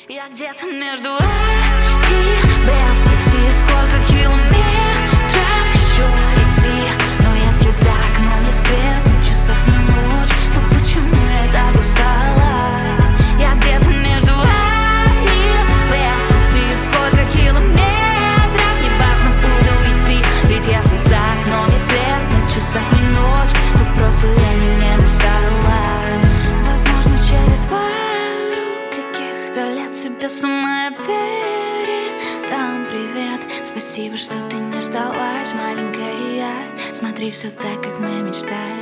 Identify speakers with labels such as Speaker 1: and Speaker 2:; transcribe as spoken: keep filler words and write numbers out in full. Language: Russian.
Speaker 1: Я где-то между А и Б в пути. Сколько километров еще идти? Но если за окном не свет, на часах не ночь, то почему я так устала? Я где-то между А и Б в пути. Сколько километров, неважно, буду идти. Ведь если за окном не свет, на часах не ночь, то просто время не настало. Возможно, через пару каких-то лет себе сама передам привет. Спасибо, что ты не сдалась, маленькая я. Смотри, все так, как мы мечтали.